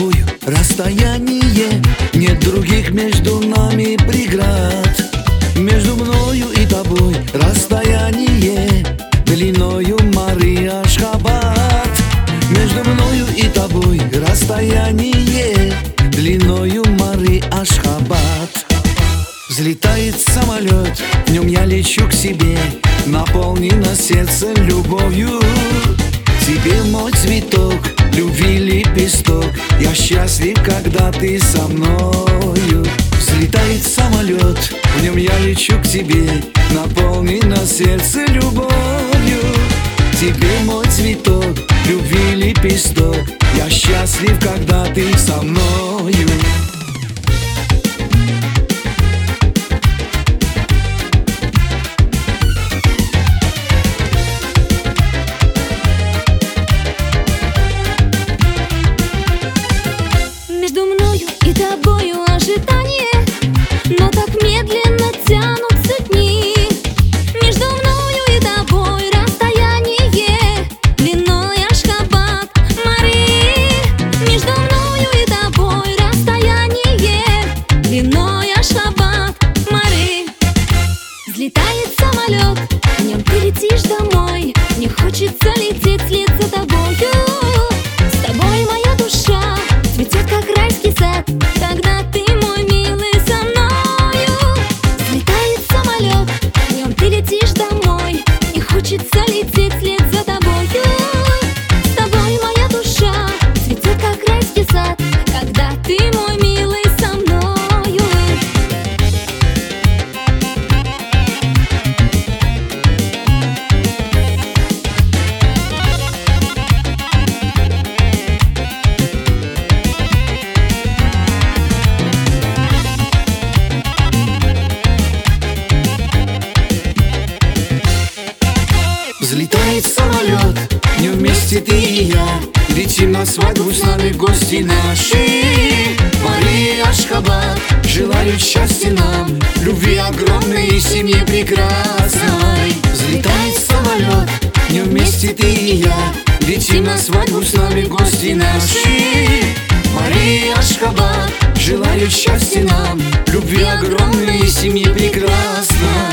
тобою расстояние, нет других между нами преград. Между мною и тобой расстояние длиною моря Ашхабад. Между мною и тобой расстояние длиною моря Ашхабад. Взлетает самолет, в нем я лечу к себе, наполнено сердце любовью. Тебе мой цветок, любви лепесток, я счастлив, когда ты со мною. Взлетает самолет, в нем я лечу к тебе, наполнено сердце любовью. Тебе мой цветок, любви лепесток, я счастлив, когда ты со мною. Между мною и тобою ожидание, но так медленно тянутся дни. Между мною и тобой расстояние длиной Ашхабад морей. Между мною и тобой расстояние длиной Ашхабад морей. Взлетает самолет, в нем ты летишь домой. Мне хочется лететь вслед за тобою. С тобой моя душа цветет, как райский сад, когда ты, мой милый, со мною. Взлетает самолет, в нем ты летишь домой. И хочется лететь вслед за тобою. С тобой моя душа цветет, как райский сад, когда ты, мой милый, со мною. Взлетает самолет, в нем вместе ты и я, летим на свадьбу, с нами гости наши. Моря Ашхабад желают счастья нам, любви огромной и семьи прекрасной. Взлетает самолет, в нем вместе ты и я, летим на свадьбу, с нами гости наши. Моря Ашхабад желают счастья нам, любви огромной и семьи прекрасной.